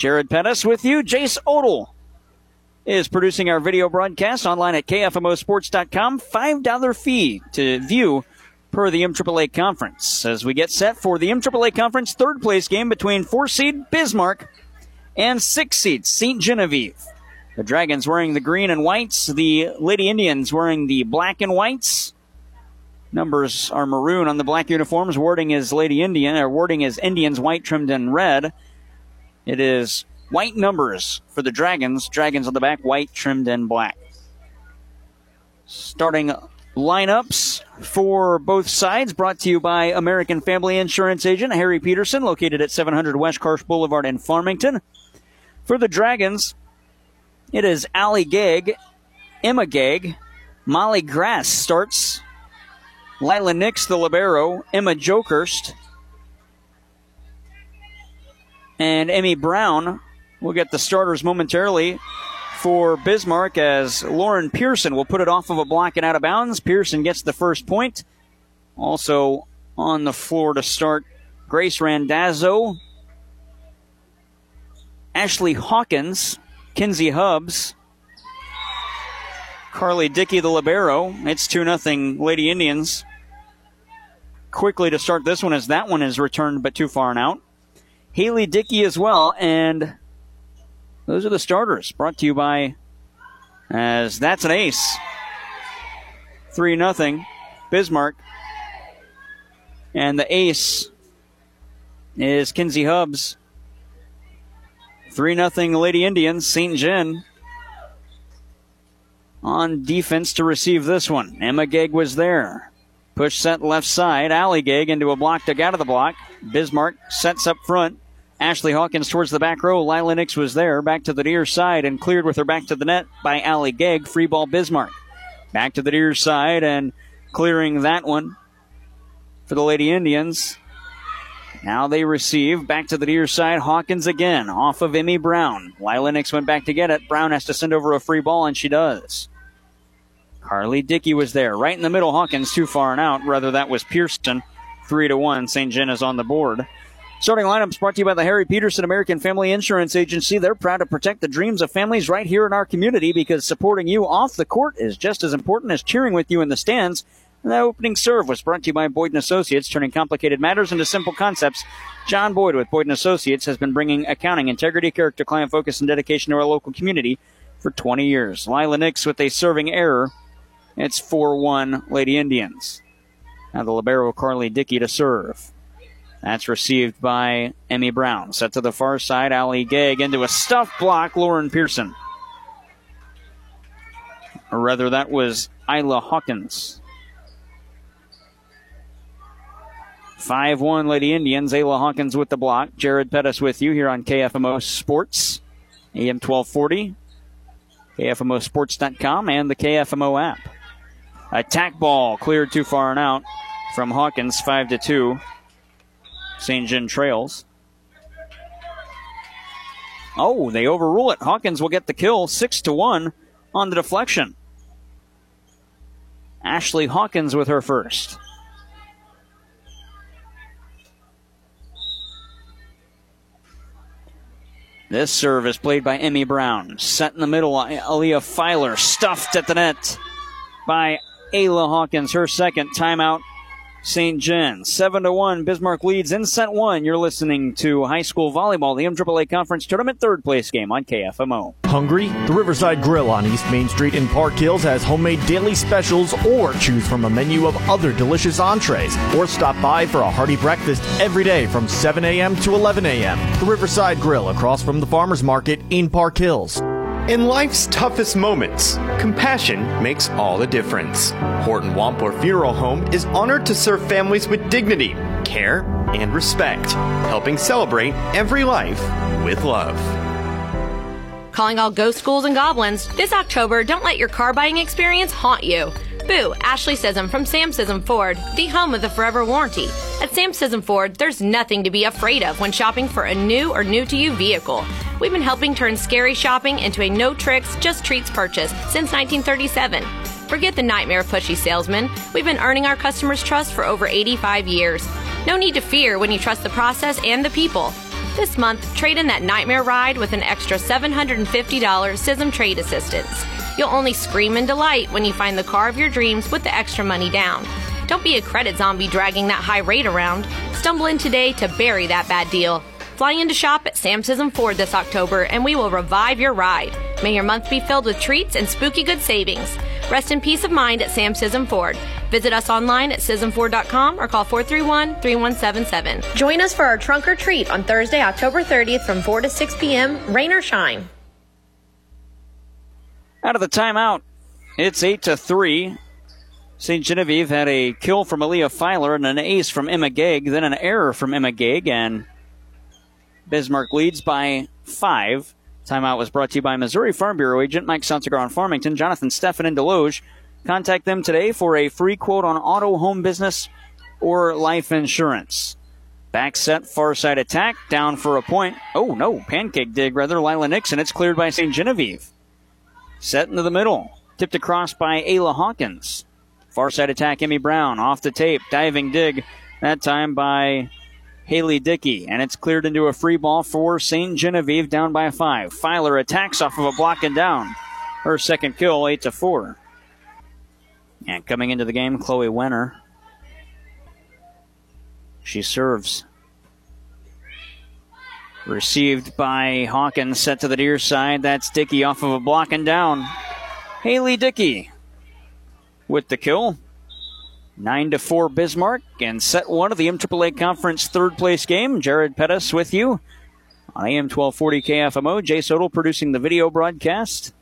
Jared Pettis with you. Jace Odell is producing our video broadcast online at KFMOsports.com. $5 fee to view per the MAAA Conference as we get set for the MAAA Conference third place game between 4-seed Bismarck and 6-seed St. Genevieve. The Dragons wearing the green and whites, the Lady Indians wearing the black and whites. Numbers are maroon on the black uniforms. Wording is Indians, white trimmed in red. It is white numbers for the Dragons. Dragons on the back, white trimmed in black. Starting lineups for both sides brought to you by American Family Insurance agent Harry Peterson, located at 700 West Karsh Boulevard in Farmington. For the Dragons, it is Allie Gegg, Emma Gegg, Molly Grass starts, Lila Nix, the libero, Emma Jokerst, and Emmy Brown. We'll get the starters momentarily for Bismarck as Lauren Pearson will put it off of a block and out of bounds. Pearson gets the first point. Also on the floor to start, Grace Randazzo, Ashley Hawkins, Kinsey Hubbs, Carly Dickey, the libero. It's 2-0 Lady Indians. Quickly to start this one as that one is returned but too far and out. Haley Dickey as well, and those are the starters brought to you by, as that's an ace. 3-0 Bismarck. And the ace is Kinsey Hubbs. 3-0 Lady Indians. St. Gen on defense to receive this one. Emma Gegg was there. Push set left side. Allie Gegg into a block, dug out of the block. Bismarck sets up front. Ashley Hawkins towards the back row. Lila Nix was there. Back to the near side and cleared with her back to the net by Allie Gegg. Free ball Bismarck. Back to the near side and clearing that one for the Lady Indians. Now they receive. Back to the near side. Hawkins again. Off of Emmy Brown. Lila Nix went back to get it. Brown has to send over a free ball, and she does. Carly Dickey was there. Right in the middle. Hawkins too far and out. Rather, that was Pearson. 3-1. St. Gen is on the board. Starting lineups brought to you by the Harry Peterson American Family Insurance Agency. They're proud to protect the dreams of families right here in our community because supporting you off the court is just as important as cheering with you in the stands. And that opening serve was brought to you by Boyd & Associates, turning complicated matters into simple concepts. John Boyd with Boyd & Associates has been bringing accounting, integrity, character, client focus, and dedication to our local community for 20 years. Lila Nix with a serving error. It's 4-1 Lady Indians. Now the libero Carly Dickey to serve. That's received by Emmy Brown. Set to the far side, Allie Gegg into a stuffed block, Lauren Pearson. Or rather, that was Isla Hawkins. 5-1 Lady Indians. Ayla Hawkins with the block. Jared Pettis with you here on KFMO Sports. AM 1240. KFMOsports.com and the KFMO app. Attack ball cleared too far and out from Hawkins. 5-2. St. Gen trails. Oh, they overrule it. Hawkins will get the kill. 6-1 on the deflection. Ashley Hawkins with her first. This serve is played by Emmy Brown. Set in the middle, Aaliyah Filer stuffed at the net by Ayla Hawkins. Her second timeout. St. Gen. 7-1. Bismarck leads in set one. You're listening to high school volleyball, the MAAA Conference Tournament third place game on KFMO. Hungry? The Riverside Grill on East Main Street in Park Hills has homemade daily specials, or choose from a menu of other delicious entrees, or stop by for a hearty breakfast every day from 7 a.m. to 11 a.m. The Riverside Grill across from the Farmers Market in Park Hills. In life's toughest moments, compassion makes all the difference. Horton Wampler Funeral Home is honored to serve families with dignity, care, and respect, helping celebrate every life with love. Calling all ghost schools and goblins. This October, don't let your car buying experience haunt you. Boo, Ashley Sissom from Sam Sissom Ford, the home of the forever warranty. At Sam Sissom Ford, there's nothing to be afraid of when shopping for a new or new-to-you vehicle. We've been helping turn scary shopping into a no-tricks, just-treats purchase since 1937. Forget the nightmare of pushy salesmen. We've been earning our customers' trust for over 85 years. No need to fear when you trust the process and the people. This month, trade in that nightmare ride with an extra $750 SISM trade assistance. You'll only scream in delight when you find the car of your dreams with the extra money down. Don't be a credit zombie dragging that high rate around. Stumble in today to bury that bad deal. Fly in to shop at Sam Sism Ford this October, and we will revive your ride. May your month be filled with treats and spooky good savings. Rest in peace of mind at Sam Sism Ford. Visit us online at SismFord.com or call 431-3177. Join us for our trunk or treat on Thursday, October 30th from 4 to 6 p.m., rain or shine. Out of the timeout, it's 8-3. St. Genevieve had a kill from Aaliyah Filer and an ace from Emma Gegg, then an error from Emma Gegg, and Bismarck leads by 5. Timeout was brought to you by Missouri Farm Bureau agent Mike Sonsegar in Farmington, Jonathan Steffen in Deloge. Contact them today for a free quote on auto, home business, or life insurance. Back set, far side attack, down for a point. Oh, no, pancake dig, rather, Lila Nixon. It's cleared by St. Genevieve. Set into the middle. Tipped across by Ayla Hawkins. Far side attack, Emmy Brown. Off the tape. Diving dig, that time by Haley Dickey. And it's cleared into a free ball for St. Genevieve, down by 5. Filer attacks off of a block and down. Her second kill, 8-4. And coming into the game, Chloe Wenner. She serves. Received by Hawkins, set to the near side. That's Dickey off of a block and down. Haley Dickey with the kill. 9-4 Bismarck, and set one of the MAAA Conference third place game. Jared Pettis with you on AM 1240 KFMO. Jay Sodal producing the video broadcast.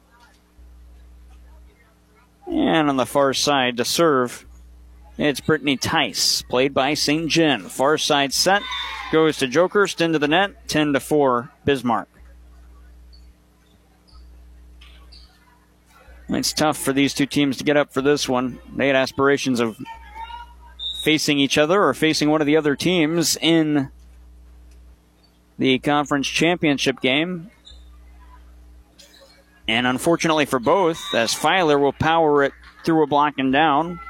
And on the far side to serve, it's Brittany Tice, played by St. Gen. Far side set, goes to Jokerst into the net, 10-4 Bismarck. It's tough for these two teams to get up for this one. They had aspirations of facing each other or facing one of the other teams in the conference championship game. And unfortunately for both, as Filer will power it through a block and down.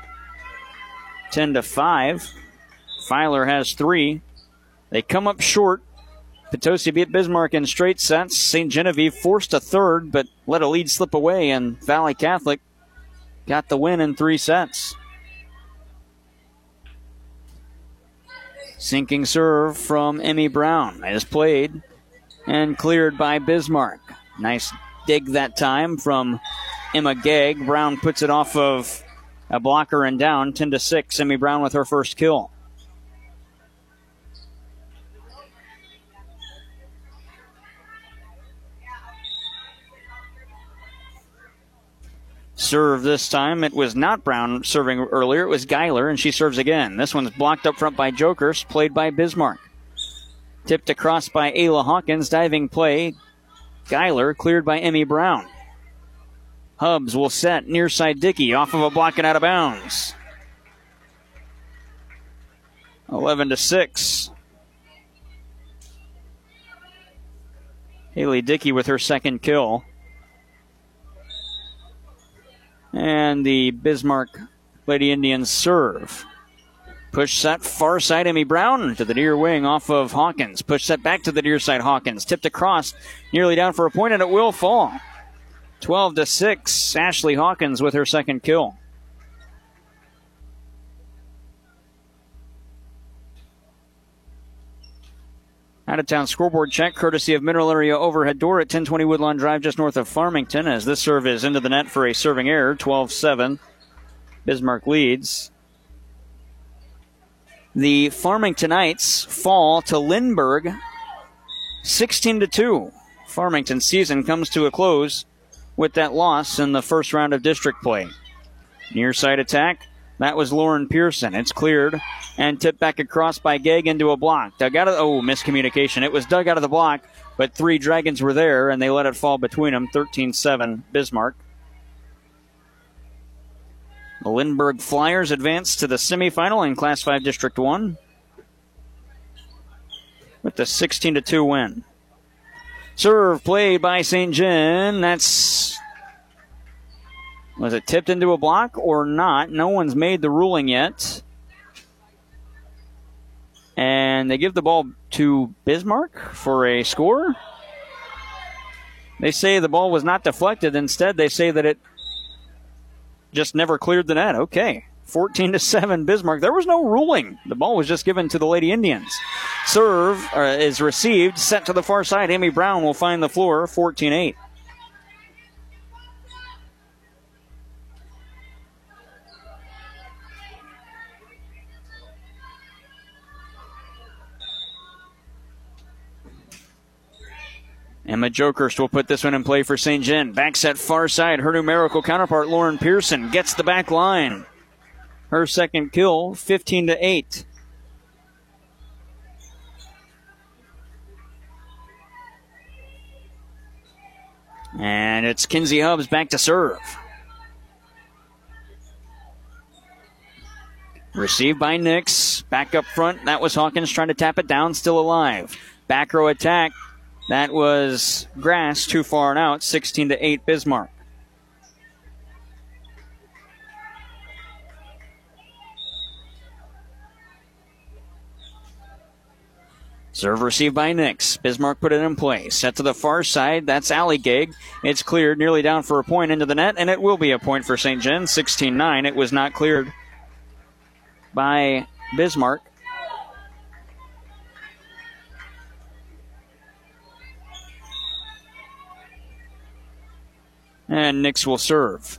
10-5. Filer has 3. They come up short. Potosi beat Bismarck in straight sets. St. Genevieve forced a third, but let a lead slip away, and Valley Catholic got the win in 3 sets. Sinking serve from Emmy Brown is played and cleared by Bismarck. Nice dig that time from Emma Gegg. Brown puts it off of a blocker and down, 10-6. Emmy Brown with her first kill. Serve this time. It was not Brown serving earlier. It was Geiler, and she serves again. This one's blocked up front by Jokers, played by Bismarck. Tipped across by Ayla Hawkins. Diving play. Geiler cleared by Emmy Brown. Hubbs will set near side Dickey off of a block and out of bounds. 11-6. Haley Dickey with her second kill. And the Bismarck Lady Indians serve. Push set far side Emmy Brown to the near wing off of Hawkins. Push set back to the near side Hawkins. Tipped across, nearly down for a point, and it will fall. 12-6. Ashley Hawkins with her second kill. Out-of-town scoreboard check, courtesy of Mineral Area Overhead Door at 1020 Woodlawn Drive, just north of Farmington, as this serve is into the net for a serving error. 12-7. Bismarck leads. The Farmingtonites fall to Lindbergh 16-2. Farmington's season comes to a close with that loss in the first round of district play. Near side attack. That was Lauren Pearson. It's cleared and tipped back across by Gegg into a block. Dug out of miscommunication. It was dug out of the block, but 3 Dragons were there, and they let it fall between them. 13-7 Bismarck. The Lindbergh Flyers advance to the semifinal in Class 5 District 1 with the 16-2 win. Serve played by St. John. Was it tipped into a block or not? No one's made the ruling yet. And they give the ball to Bismarck for a score. They say the ball was not deflected. Instead, they say that it just never cleared the net. Okay. 14-7 Bismarck. There was no ruling. The ball was just given to the Lady Indians. Serve is received. Set to the far side. Amy Brown will find the floor. 14-8. Emma Jokerst will put this one in play for St. John. Back set far side. Her numerical counterpart, Lauren Pearson, gets the back line. Her second kill, 15-8. And it's Kinsey Hubbs back to serve. Received by Nix. Back up front. That was Hawkins trying to tap it down. Still alive. Back row attack. That was Grass, too far and out, 16-8 Bismarck. Serve received by Nix. Bismarck put it in play. Set to the far side. That's Allie Gag. It's cleared, nearly down for a point into the net, and it will be a point for St. John, 16-9. It was not cleared by Bismarck. And Nix will serve.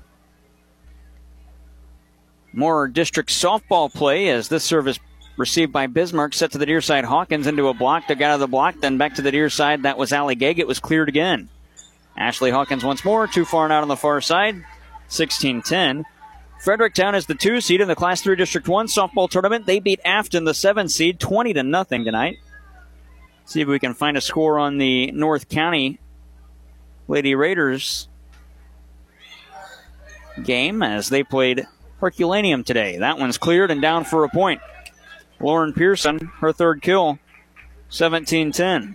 More district softball play as this serve is received by Bismarck. Set to the near side. Hawkins into a block. Dug out of the block. Then back to the near side. That was Allie Gag. It was cleared again. Ashley Hawkins once more. Too far and out on the far side. 16-10. Fredericktown is the 2 seed in the Class 3 District 1 softball tournament. They beat Afton, the 7 seed, 20-0 tonight. See if we can find a score on the North County Lady Raiders game as they played Herculaneum today. That one's cleared and down for a point. Lauren Pearson, her third kill, 17-10.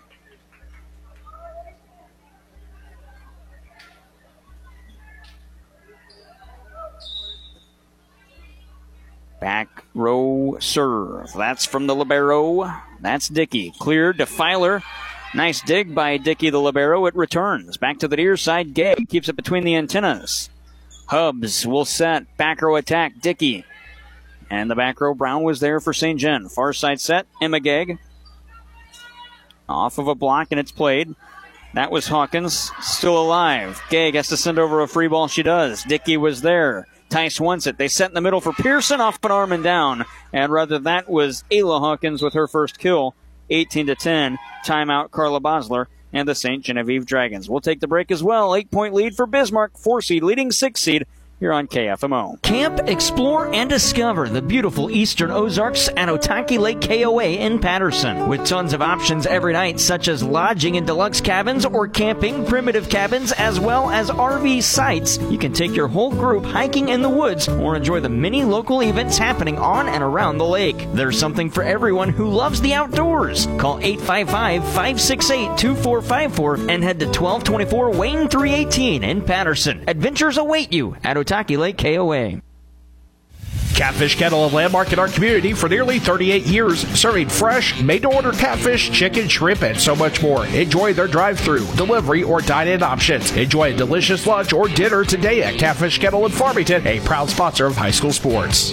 Back row serve. That's from the libero. That's Dickey. Cleared to Filer. Nice dig by Dickey, the libero. It returns. Back to the near side. Gay keeps it between the antennas. Hubbs will set. Back row attack. Dickey. And the back row, Brown was there for St. John. Far side set. Emma Gag. Off of a block, and it's played. That was Hawkins. Still alive. Gag has to send over a free ball. She does. Dickey was there. Tice wants it. They set in the middle for Pearson, off an arm and down. And rather, that was Ayla Hawkins with her first kill. 18-10. Timeout, Carla Bosler and the St. Genevieve Dragons. We'll take the break as well. 8-point lead for Bismarck. 4 seed leading 6 seed here on KFMO. Camp, explore, and discover the beautiful Eastern Ozarks at Otaki Lake KOA in Patterson. With tons of options every night, such as lodging in deluxe cabins or camping, primitive cabins, as well as RV sites, you can take your whole group hiking in the woods or enjoy the many local events happening on and around the lake. There's something for everyone who loves the outdoors. Call 855-568-2454 and head to 1224 Wayne 318 in Patterson. Adventures await you at Otaki Lake KOA. Catfish Kettle, a landmark in our community for nearly 38 years, serving fresh, made-to-order catfish, chicken, shrimp, and so much more. Enjoy their drive-thru, delivery, or dine-in options. Enjoy a delicious lunch or dinner today at Catfish Kettle in Farmington, a proud sponsor of high school sports.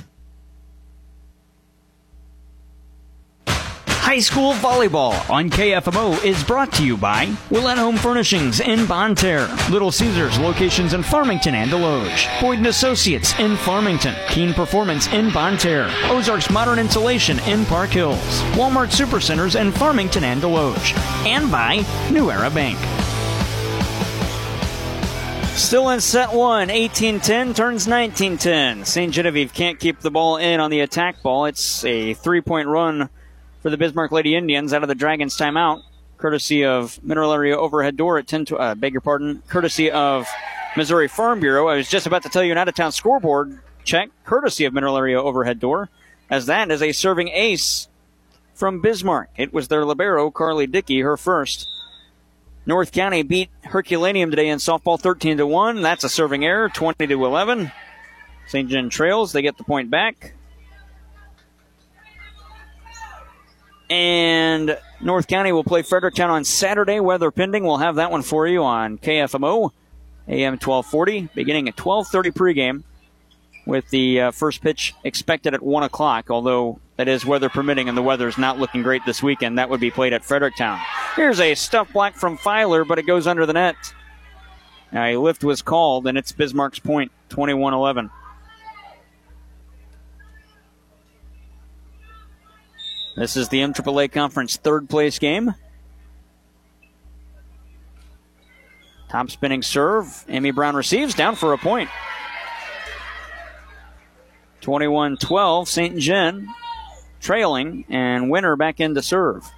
High school volleyball on KFMO is brought to you by Willett Home Furnishings in Bonne Terre, Little Caesars locations in Farmington and Deloge, Boyd & Associates in Farmington, Keen Performance in Bonne Terre, Ozarks Modern Insulation in Park Hills, Walmart Supercenters in Farmington and Deloge, and by New Era Bank. Still in set one, 18-10, turns 19-10. St. Genevieve can't keep the ball in on the attack ball. It's a 3-point run for the Bismarck Lady Indians out of the Dragons timeout, courtesy of Mineral Area Overhead Door at 10 to, courtesy of Missouri Farm Bureau. I was just about to tell you an out-of-town scoreboard check, courtesy of Mineral Area Overhead Door, as that is a serving ace from Bismarck. It was their libero, Carly Dickey, her first. North County beat Herculaneum today in softball 13-1. That's a serving error, 20-11. St. John trails. They get the point back. and North County will play Fredericktown on Saturday. Weather pending. We'll have that one for you on KFMO, AM 1240, beginning at 12:30 pregame, with the first pitch expected at 1 o'clock, although that is weather permitting, and the weather is not looking great this weekend. That would be played at Fredericktown. Here's a stuff block from Filer, but it goes under the net. Now, a lift was called, and it's Bismarck's point, 21-11. This is the MAAA Conference third-place game. Top spinning serve. Amy Brown receives, down for a point. 21-12, St. John trailing, and Winter back in to serve.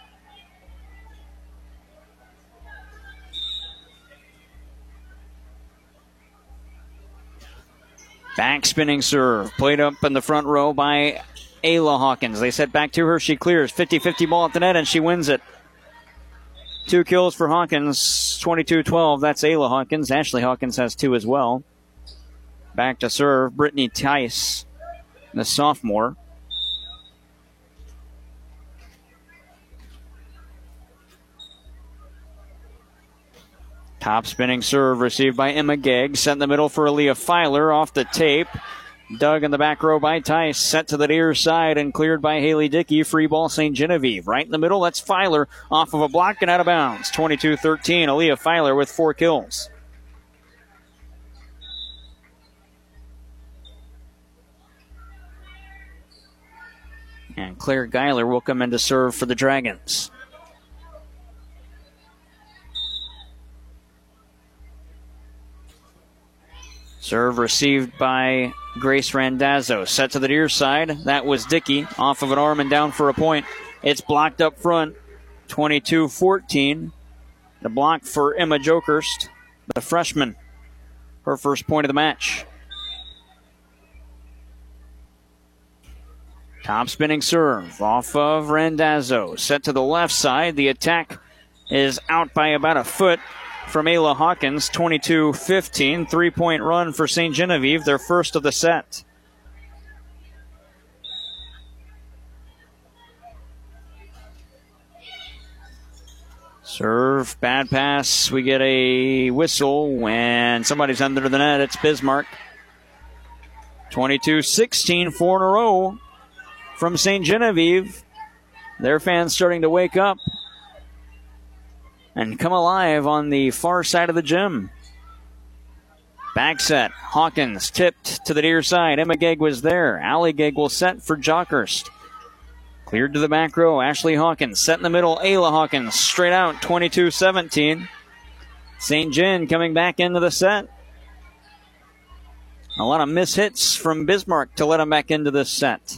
Back spinning serve, played up in the front row by Ayla Hawkins. They set back to her, she clears. 50-50 ball at the net, and she wins it. 2 kills for Hawkins, 22-12. That's Ayla Hawkins. Ashley Hawkins has 2 as well. Back to serve, Brittany Tice, the sophomore. Top spinning serve received by Emma Gegg. Set in the middle for Aaliyah Filer. Off the tape. Dug in the back row by Tice. Set to the near side and cleared by Haley Dickey. Free ball St. Genevieve. Right in the middle, that's Filer. Off of a block and out of bounds. 22-13. Aaliyah Filer with 4 kills. And Claire Geiler will come in to serve for the Dragons. Serve received by Grace Randazzo. Set to the near side. That was Dickey. Off of an arm and down for a point. It's blocked up front. 22-14. The block for Emma Jokerst, the freshman. Her first point of the match. Top spinning serve off of Randazzo. Set to the left side. The attack is out by about a foot from Ayla Hawkins. 22-15. 3-point run for St. Genevieve, their first of the set. Serve, bad pass. We get a whistle when somebody's under the net. It's Bismarck. 22-16, 4 in a row from St. Genevieve. Their fans starting to wake up and come alive on the far side of the gym. Back set. Hawkins tipped to the near side. Emma Gegg was there. Allie Gegg will set for Jokerst. Cleared to the back row. Ashley Hawkins set in the middle. Ayla Hawkins straight out. 22-17. St. John coming back into the set. A lot of mishits from Bismarck to let him back into this set.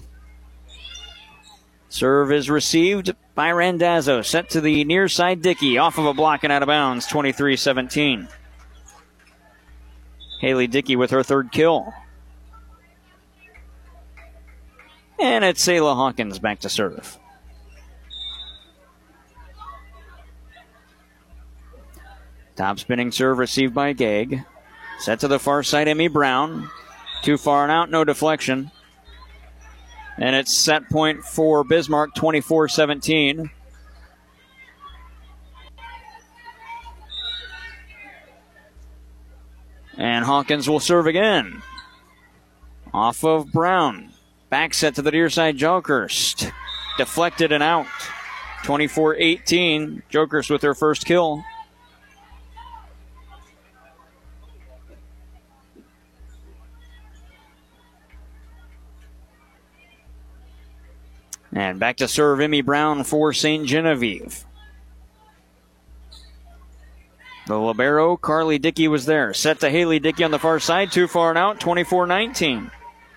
Serve is received by Randazzo. Set to the near side Dickey. Off of a block and out of bounds. 23-17. Haley Dickey with her third kill. And it's Ayla Hawkins back to serve. Top spinning serve received by Gegg. Set to the far side, Emmy Brown. Too far and out, no deflection. And it's set point for Bismarck, 24-17. And Hawkins will serve again. Off of Brown. Back set to the near side, Jokerst. Deflected and out. 24-18. Jokerst with her first kill. And back to serve Emmy Brown for St. Genevieve. The libero, Carly Dickey, was there. Set to Haley Dickey on the far side. Too far and out, 24-19.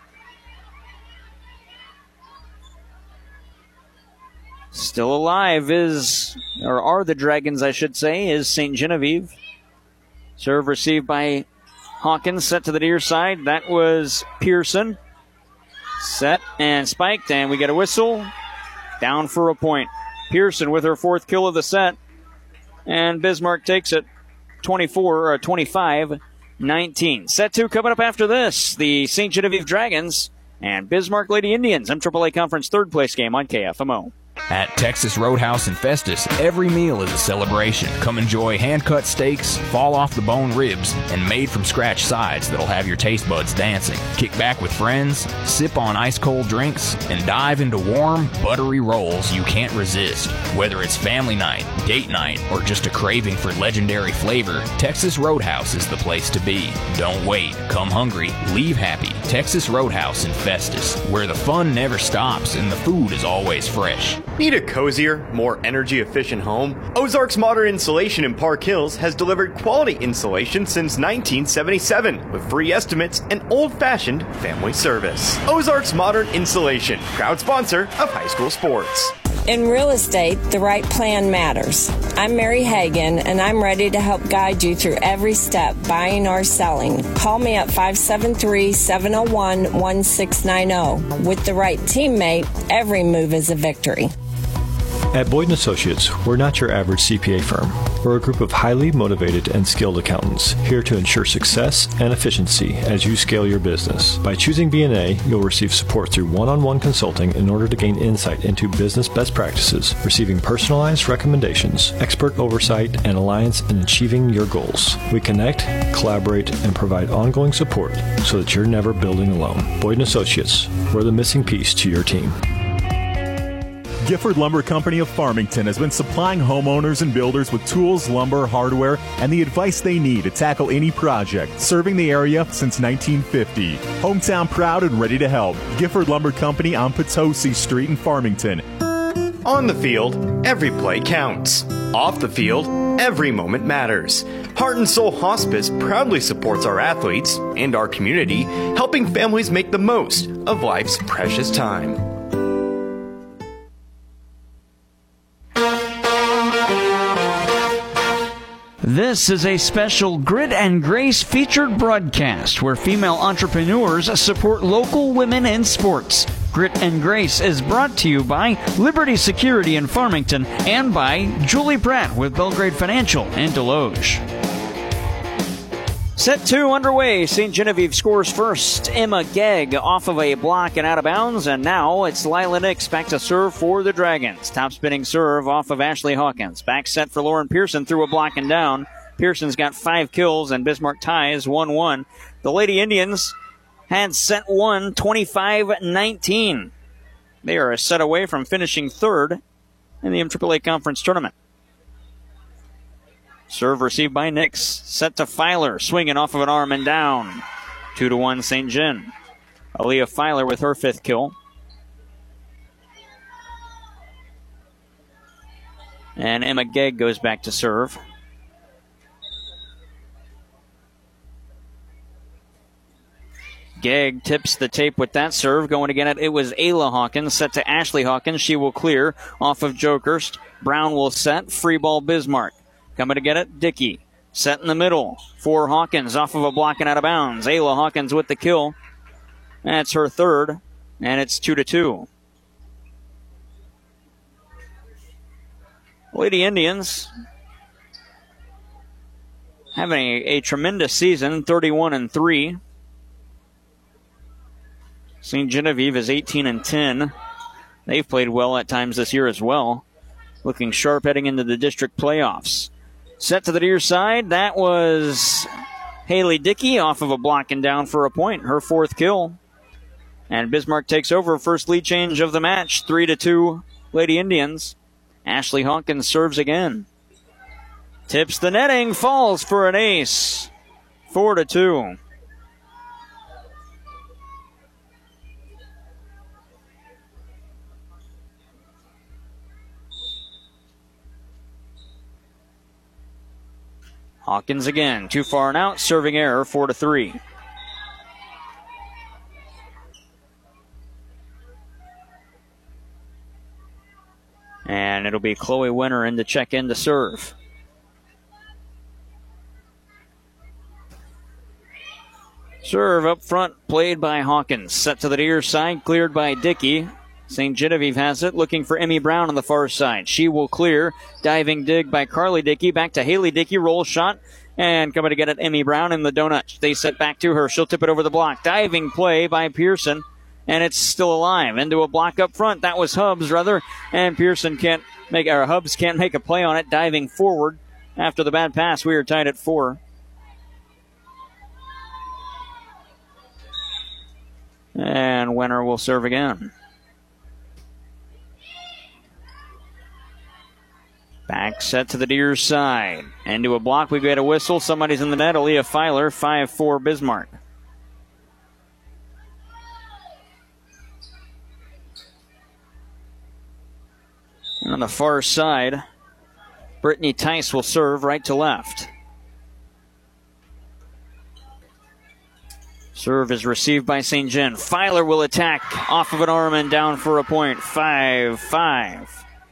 Still alive are the Dragons, I should say, is St. Genevieve. Serve received by Hawkins. Set to the near side. That was Pearson. Set and spiked, and we get a whistle. Down for a point. Pearson with her fourth kill of the set. And Bismarck takes it 25-19. Set 2 coming up after this. The St. Genevieve Dragons and Bismarck Lady Indians. MAAA Conference third place game on KFMO. At Texas Roadhouse in Festus, every meal is a celebration. Come enjoy hand-cut steaks, fall-off-the-bone ribs, and made-from-scratch sides that'll have your taste buds dancing. Kick back with friends, sip on ice-cold drinks, and dive into warm, buttery rolls you can't resist. Whether it's family night, date night, or just a craving for legendary flavor, Texas Roadhouse is the place to be. Don't wait. Come hungry. Leave happy. Texas Roadhouse in Festus, where the fun never stops and the food is always fresh. Need a cozier, more energy-efficient home? Ozarks Modern Insulation in Park Hills has delivered quality insulation since 1977 with free estimates and old-fashioned family service. Ozarks Modern Insulation, proud sponsor of high school sports. In real estate, the right plan matters. I'm Mary Hagan, and I'm ready to help guide you through every step, buying or selling. Call me at 573-701-1690. With the right teammate, every move is a victory. At Boyd & Associates, we're not your average CPA firm. We're a group of highly motivated and skilled accountants here to ensure success and efficiency as you scale your business. By choosing B&A, you'll receive support through one-on-one consulting in order to gain insight into business best practices, receiving personalized recommendations, expert oversight, and alliance in achieving your goals. We connect, collaborate, and provide ongoing support so that you're never building alone. Boyd & Associates, we're the missing piece to your team. Gifford Lumber Company of Farmington has been supplying homeowners and builders with tools, lumber, hardware, and the advice they need to tackle any project, serving the area since 1950. Hometown proud and ready to help. Gifford Lumber Company on Potosi Street in Farmington. On the field, every play counts. Off the field, every moment matters. Heart and Soul Hospice proudly supports our athletes and our community, helping families make the most of life's precious time. This is a special Grit and Grace featured broadcast where female entrepreneurs support local women in sports. Grit and Grace is brought to you by Liberty Security in Farmington and by Julie Pratt with Belgrade Financial in Deloge. Set 2 underway. St. Genevieve scores first. Emma Gegg off of a block and out of bounds, and now it's Lila Nix back to serve for the Dragons. Top spinning serve off of Ashley Hawkins. Back set for Lauren Pearson through a block and down. Pearson's got 5 kills, and Bismarck ties 1-1. The Lady Indians had set 1, 25-19. They are a set away from finishing third in the MAAA Conference Tournament. Serve received by Nix. Set to Filer. Swinging off of an arm and down. 2-1 St. Gen. Aaliyah Filer with her 5th kill. And Emma Gegg goes back to serve. Gegg tips the tape with that serve. Going again, it was Ayla Hawkins. Set to Ashley Hawkins. She will clear off of Jokerst. Brown will set. Free ball Bismarck. Coming to get it, Dickey. Set in the middle for Hawkins off of a block and out of bounds. Ayla Hawkins with the kill. That's her 3rd, and it's 2-2. Lady Indians having a tremendous season, 31-3. St. Genevieve is 18-10. They've played well at times this year as well. Looking sharp heading into the district playoffs. Set to the near side. That was Haley Dickey off of a block and down for a point. Her 4th kill. And Bismarck takes over. First lead change of the match. 3-2 Lady Indians. Ashley Hawkins serves again. Tips the netting. Falls for an ace. 4-2. Hawkins again, too far and out, serving error, 4-3. And it'll be Chloe Winter in to check in to serve. Serve up front, played by Hawkins. Set to the near side, cleared by Dickey. St. Genevieve has it, looking for Emmy Brown on the far side. She will clear. Diving dig by Carly Dickey. Back to Haley Dickey. Roll shot. And coming to get it, Emmy Brown in the donut. They set back to her. She'll tip it over the block. Diving play by Pearson. and it's still alive. Into a block up front. That was Hubs, rather, and Hubs can't make a play on it, diving forward after the bad pass. We are tied at 4. And Winner will serve again. Back set to the Deers side. Into a block. We've got a whistle. Somebody's in the net. Aaliyah Filer, 5-4 Bismarck. And on the far side, Brittany Tice will serve right to left. Serve is received by St. John. Filer will attack off of an arm and down for a point. 5-5.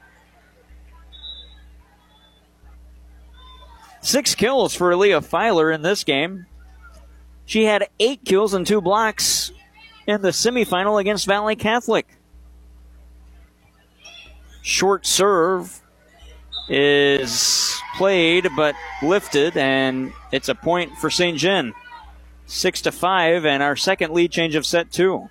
6 kills for Aaliyah Filer in this game. She had 8 kills and 2 blocks in the semifinal against Valley Catholic. Short serve is played but lifted, and it's a point for St. John. 6-5, and our second lead change of set 2.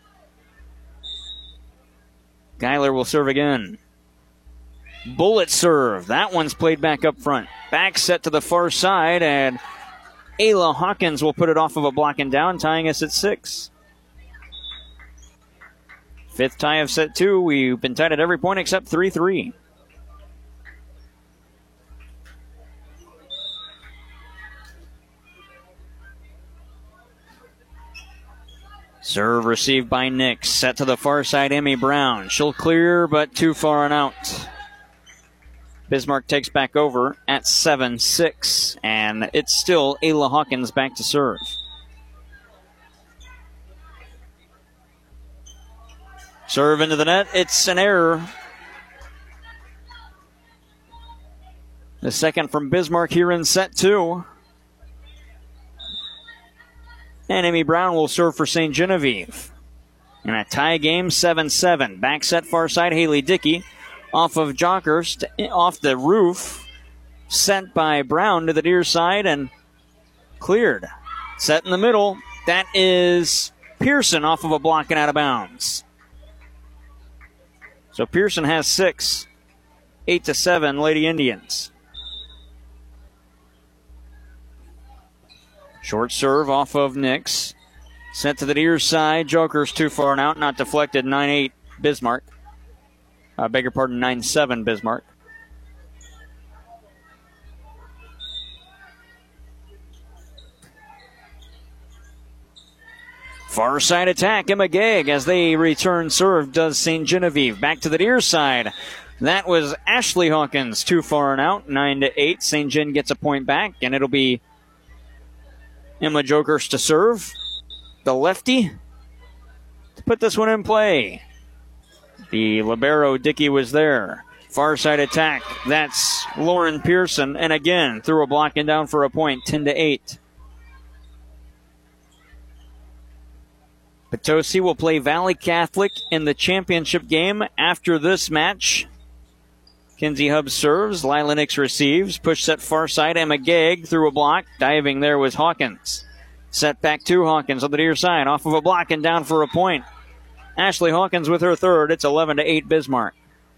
Geiler will serve again. Bullet serve. That one's played back up front. Back set to the far side, and Ayla Hawkins will put it off of a block and down, tying us at 6. 5th tie of set 2. We've been tied at every point except 3-3. Serve received by Nix. Set to the far side, Emmy Brown. She'll clear, but too far and out. Bismarck takes back over at 7-6, and it's still Ayla Hawkins back to serve. Serve into the net. It's an error. The second from Bismarck here in set 2. And Emmy Brown will serve for St. Genevieve. In a tie game, 7-7. Back set far side, Haley Dickey. Off of Jockers, off the roof. Sent by Brown to the Deer side and cleared. Set in the middle. That is Pearson off of a block and out of bounds. So Pearson has 6. 8-7, Lady Indians. Short serve off of Nix. Sent to the Deer side. Jokers too far and out. Not deflected. 9-8 Bismarck. Beg your pardon, 9-7 Bismarck. Far side attack. Emma Gegg as they return serve does St. Genevieve. Back to the Deer side. That was Ashley Hawkins too far and out. 9-8. St. Gen gets a point back, and it'll be Emma Jokers to serve. The lefty to put this one in play. The libero Dickey was there. Far side attack. That's Lauren Pearson. And again, threw a block and down for a point. 10-8. Potosi will play Valley Catholic in the championship game after this match. Kinsey Hubbs serves. Lila Nix receives. Push set far side. Emma Gegg through a block. Diving there was Hawkins. Set back to Hawkins on the Deer side. Off of a block and down for a point. Ashley Hawkins with her third. It's 11-8 Bismarck.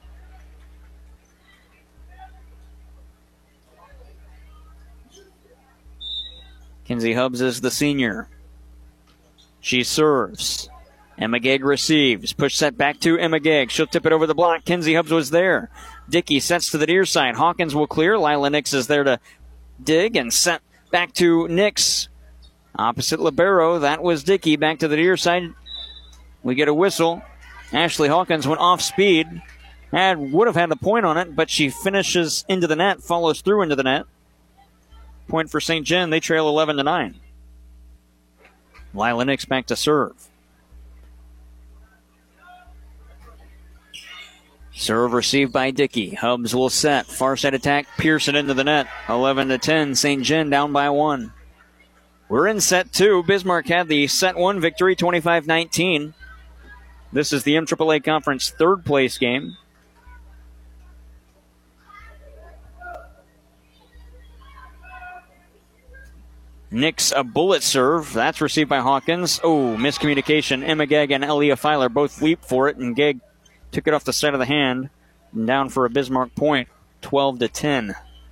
Kinsey Hubbs is the senior. She serves. Emma Gegg receives. Push set back to Emma Gegg. She'll tip it over the block. Kinsey Hubbs was there. Dickey sets to the Deer side. Hawkins will clear. Lila Nix is there to dig and set back to Nix. Opposite libero. That was Dickey. Back to the Deer side. We get a whistle. Ashley Hawkins went off speed. Would have had the point on it, but she finishes into the net, follows through into the net. Point for St. Gen. They trail 11-9. Lila Nix back to serve. Serve received by Dickey. Hubbs will set. Far side attack. Pearson into the net. 11-10. St. Gen down by 1. We're in set 2. Bismarck had the set 1 victory, 25-19. This is the MAAA Conference third place game. Nix a bullet serve. That's received by Hawkins. Oh, miscommunication. Emma Gegg and Aaliyah Filer both leaped for it, and Gegg took it off the side of the hand and down for a Bismarck point, 12-10.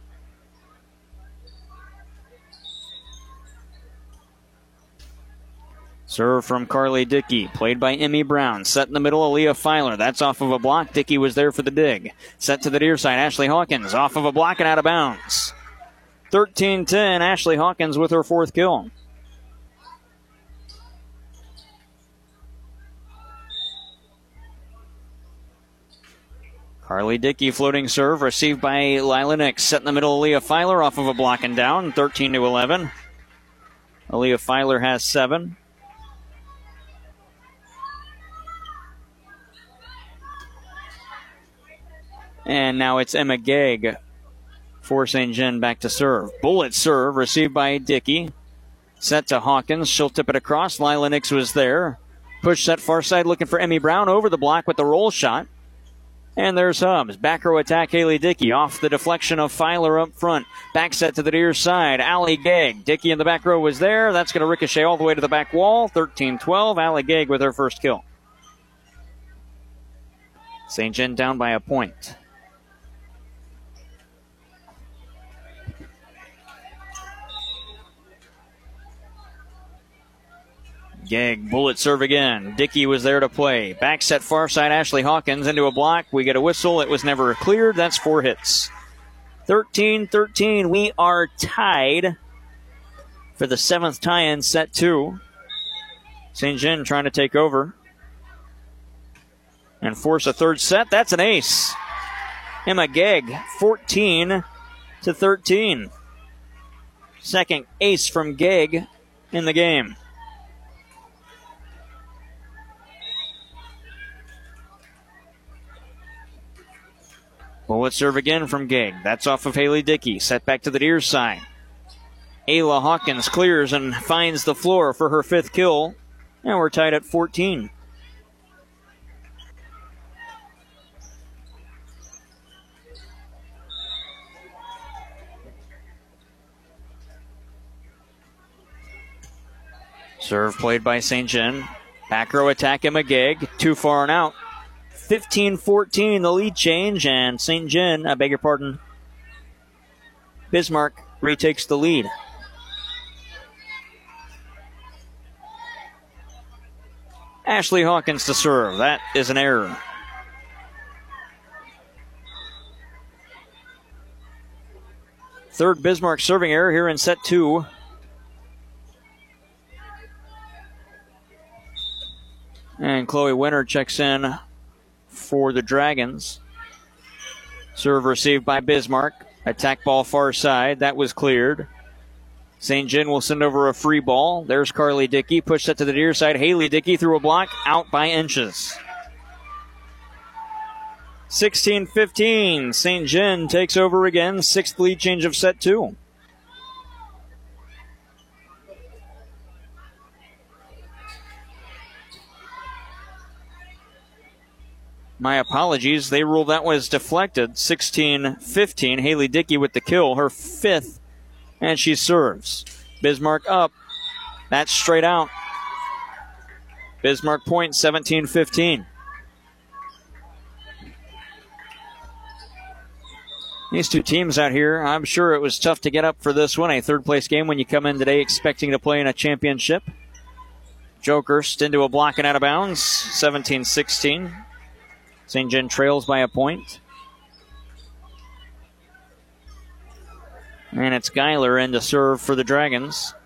Serve from Carly Dickey, played by Emmy Brown. Set in the middle, Aaliyah Filer. That's off of a block. Dickey was there for the dig. Set to the near side, Ashley Hawkins. Off of a block and out of bounds. 13-10, Ashley Hawkins with her fourth kill. Carly Dickey floating serve, received by Lila Nix. Set in the middle, Aaliyah Filer off of a block and down, 13-11. Aaliyah Filer has 7. And now it's Emma Gegg for St. John back to serve. Bullet serve received by Dickey. Set to Hawkins. She'll tip it across. Lila Nix was there. Push set far side looking for Emmy Brown over the block with the roll shot. And there's Hubs. Back row attack, Haley Dickey. Off the deflection of Filer up front. Back set to the near side. Allie Gegg. Dickey in the back row was there. That's going to ricochet all the way to the back wall. 13-12. Allie Gegg with her first kill. St. John down by a point. Gegg, bullet serve again. Dickey was there to play. Back set far side, Ashley Hawkins into a block. We get a whistle. It was never cleared. That's 4 hits. 13-13. We are tied for the 7th tie in set 2. St. John trying to take over and force a third set. That's an ace. Emma Gegg, 14-13. Second ace from Gegg in the game. Bullet serve again from Gegg. That's off of Haley Dickey. Set back to the near side. Ayla Hawkins clears and finds the floor for her 5th kill. And we're tied at 14. Serve played by St. John. Back row attack, Emma Gegg. Too far and out. 15-14, the lead change, and St. John, I beg your pardon, Bismarck retakes the lead. Ashley Hawkins to serve. That is an error. Third Bismarck serving error here in set 2. And Chloe Winter checks in for the Dragons. Serve received by Bismarck. Attack ball far side. That was cleared. St. John will send over a free ball. There's Carly Dickey. Push set to the near side. Haley Dickey through a block. Out by inches. 16-15. St. John takes over again. 6th lead change of set 2. My apologies. They ruled that was deflected. 16-15. Haley Dickey with the kill. Her 5th. And she serves. Bismarck up. That's straight out. Bismarck point, 17-15. These two teams out here, I'm sure it was tough to get up for this one. A 3rd place game when you come in today expecting to play in a championship. Jokerst into a block and out of bounds. 17-16. St. John trails by a point. And it's Geiler in to serve for the Dragons.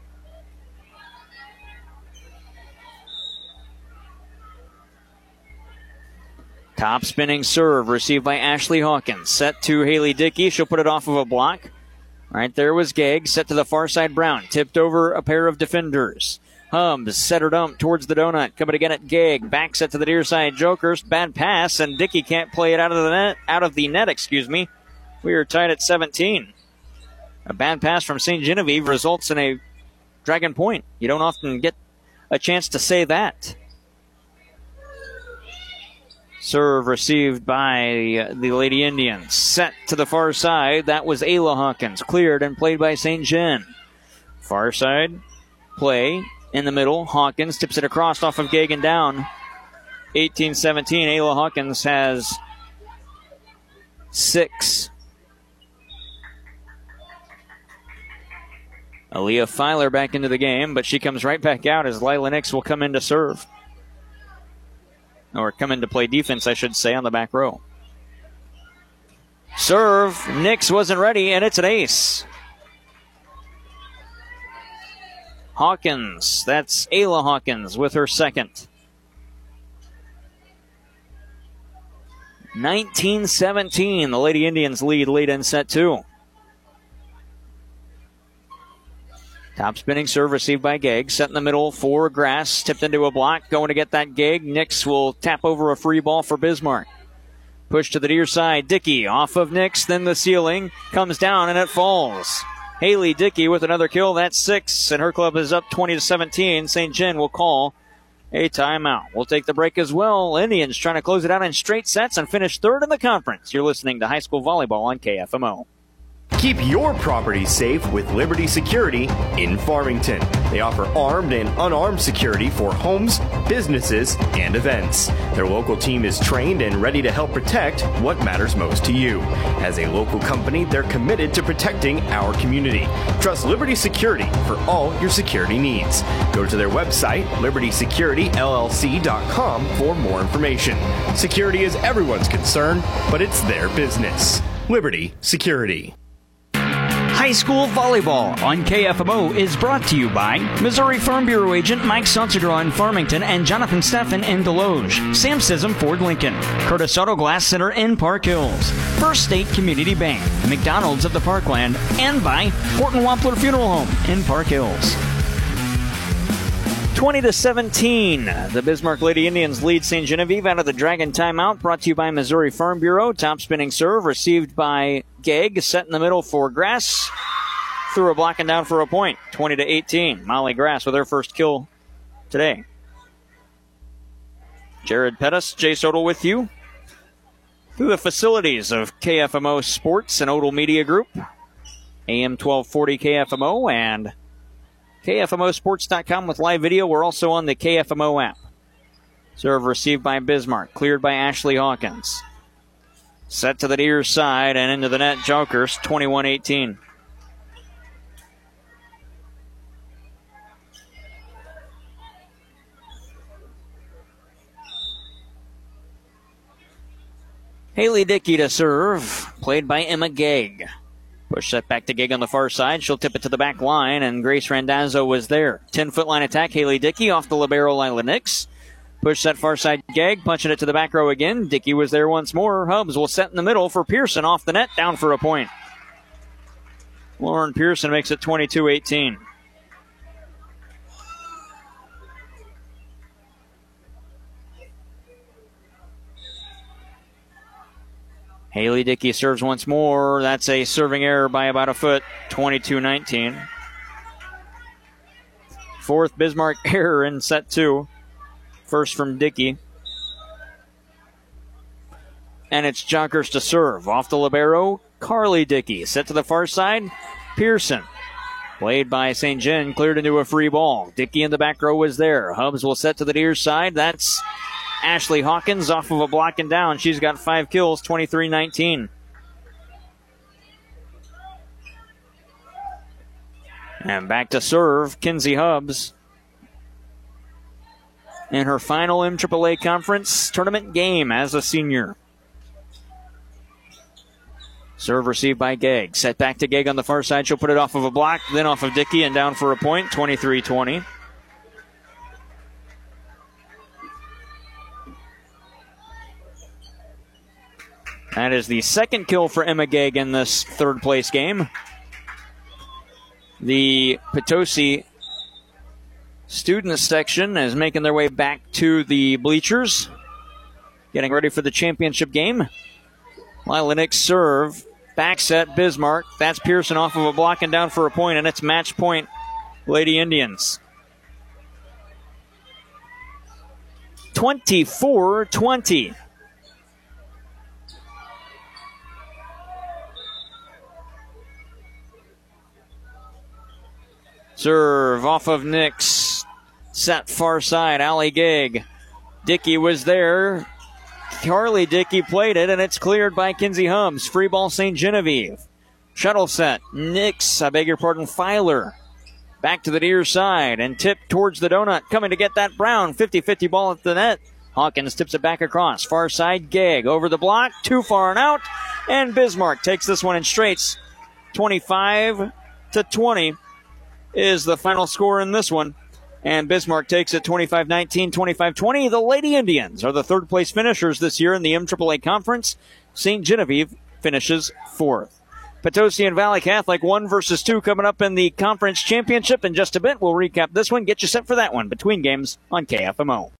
Top spinning serve received by Ashley Hawkins. Set to Haley Dickey. She'll put it off of a block. Right there was Gegg. Set to the far side. Brown. Tipped over a pair of defenders. Hubs, set her dump towards the donut. Coming again at Gegg. Back set to the near side. Jokers. Bad pass, and Dickey can't play it out of the net. We are tied at 17. A bad pass from St. Genevieve results in a Dragon point. You don't often get a chance to say that. Serve received by the Lady Indians. Set to the far side. That was Ayla Hawkins. Cleared and played by St. John. Far side play in the middle. Hawkins tips it across off of Gagan down. 18-17. Ayla Hawkins has 6. Aaliyah Filer back into the game, but she comes right back out as Lila Nix will come in to serve. Or come in to play defense, I should say, on the back row. Serve. Nix wasn't ready, and it's an ace. Hawkins. That's Ayla Hawkins with her second. 19-17. The Lady Indians lead late in set 2. Top spinning serve received by Gegg. Set in the middle for Grass. Tipped into a block. Going to get that Gegg. Nix will tap over a free ball for Bismarck. Push to the near side. Dickey off of Nix. Then the ceiling. Comes down and it falls. Haley Dickey with another kill. That's 6. And her club is up 20-17. St. John will call a timeout. We'll take the break as well. Indians trying to close it out in straight sets and finish third in the conference. You're listening to High School Volleyball on KFMO. Keep your property safe with Liberty Security in Farmington. They offer armed and unarmed security for homes, businesses, and events. Their local team is trained and ready to help protect what matters most to you. As a local company, they're committed to protecting our community. Trust Liberty Security for all your security needs. Go to their website, libertysecurityllc.com, for more information. Security is everyone's concern, but it's their business. Liberty Security. High School Volleyball on KFMO is brought to you by Missouri Farm Bureau agent Mike Sonsegraw in Farmington and Jonathan Steffen in Deloge, Sam Sism Ford Lincoln, Curtis Auto Glass Center in Park Hills, First State Community Bank, McDonald's of the Parkland, and by Horton Wampler Funeral Home in Park Hills. 20-17. The Bismarck Lady Indians lead St. Genevieve out of the Dragon timeout. Brought to you by Missouri Farm Bureau. Top spinning serve received by Gegg. Set in the middle for Grass. Threw a block and down for a point. 20-18. Molly Grass with her first kill today. Jared Pettis, Jay Sodal with you through the facilities of KFMO Sports and Odal Media Group. AM 1240 KFMO and KFMOsports.com with live video. We're also on the KFMO app. Serve received by Bismarck. Cleared by Ashley Hawkins. Set to the near side and into the net. Jokers, 21-18. Haley Dickey to serve. Played by Emma Gegg. Push set back to Gegg on the far side. She'll tip it to the back line, and Grace Randazzo was there. 10-foot line attack. Haley Dickey off the libero Lila Nix. Push set far side Gegg. Punching it to the back row again. Dickey was there once more. Hubbs will set in the middle for Pearson off the net. Down for a point. Lauren Pearson makes it 22-18. Haley Dickey serves once more. That's a serving error by about a foot. 22-19. Fourth Bismarck error in set 2. First from Dickey. And it's Jonkers to serve. Off the libero, Carly Dickey. Set to the far side, Pearson. Played by St. John, cleared into a free ball. Dickey in the back row was there. Hubbs will set to the near side. That's Ashley Hawkins off of a block and down. She's got 5 kills, 23-19. And back to serve, Kinsey Hubbs. In her final MAAA conference tournament game as a senior. Serve received by Gegg. Set back to Gegg on the far side. She'll put it off of a block, then off of Dickey and down for a point, 23-20. That is the second kill for Emma Gegg in this third place game. The Potosi student section is making their way back to the bleachers, getting ready for the championship game. Lila Nix serve, back set Bismarck. That's Pearson off of a block and down for a point, and it's match point Lady Indians. 24-20. Serve off of Nix. Set far side, Allie Gig. Dickey was there. Carly Dickey played it, and it's cleared by Kinsey Hums. Free ball, St. Genevieve. Shuttle set. Nix, Filer. Back to the near side and tipped towards the donut. Coming to get that Brown. 50-50 ball at the net. Hawkins tips it back across. Far side, Gegg. Over the block. Too far and out. And Bismarck takes this one in straights. 25-20 is the final score in this one. And Bismarck takes it 25-19, 25-20. The Lady Indians are the third place finishers this year in the MAAA Conference. St. Genevieve finishes fourth. Potosi and Valley Catholic 1 versus 2 coming up in the conference championship in just a bit. We'll recap this one, get you set for that one between games on KFMO.